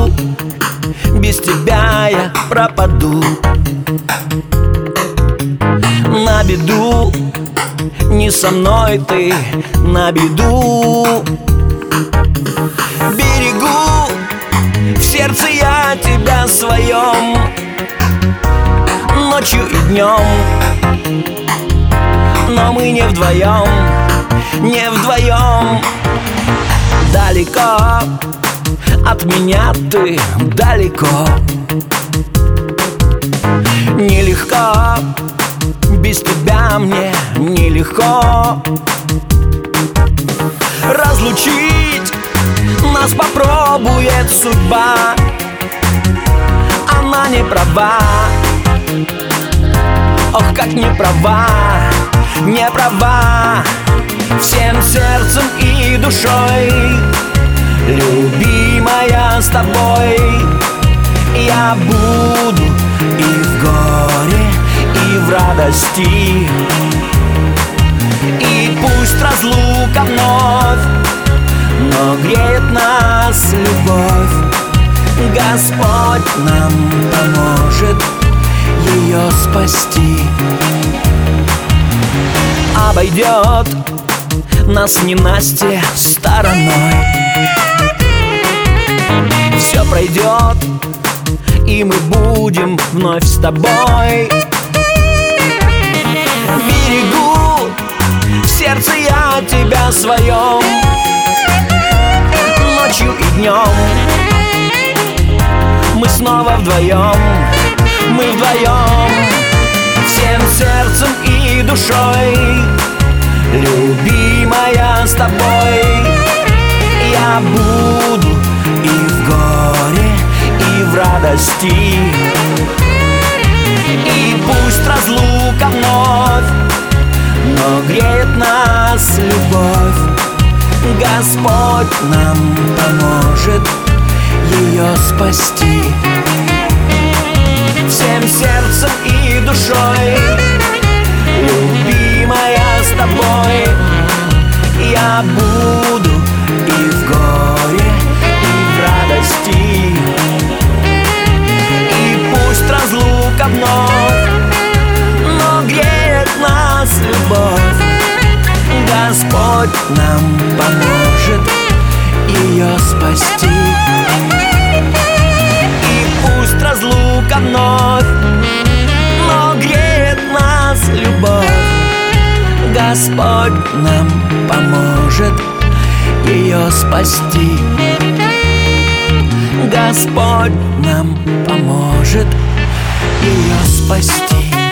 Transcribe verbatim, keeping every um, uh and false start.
упаду, без тебя я пропаду. На беду, не со мной ты, на беду. Берегу в сердце я тебя своем, ночью и днем. Но мы не вдвоем, не вдвоем. Далеко от меня ты, далеко. Нелегко, без тебя мне нелегко. Разлучить нас попробует судьба, она не права. Ох, как не права, не права. Всем сердцем и душой, любимая, с тобой я буду и в горе, и в радости. И пусть разлука вновь, но греет нас любовь. Господь нам поможет ее спасти. Обойдет нас ненастье стороной, все пройдет, и мы будем вновь с тобой. Берегу в сердце я тебя своем, ночью и днем. Мы снова вдвоем, мы вдвоем. Всем сердцем и душой, любимая, с тобой я буду и в горе, и в радости. И пусть разлука вновь, но греет нас любовь. Господь нам поможет ее спасти. Всем сердцем и душой, любимая, с тобой я буду и в горе, и в радости. И пусть разлука вновь, но греет нас любовь. Господь нам поможет ее спасти. И пусть разлука вновь, но греет нас любовь. Господь нам поможет ее спасти. Господь нам поможет ее спасти.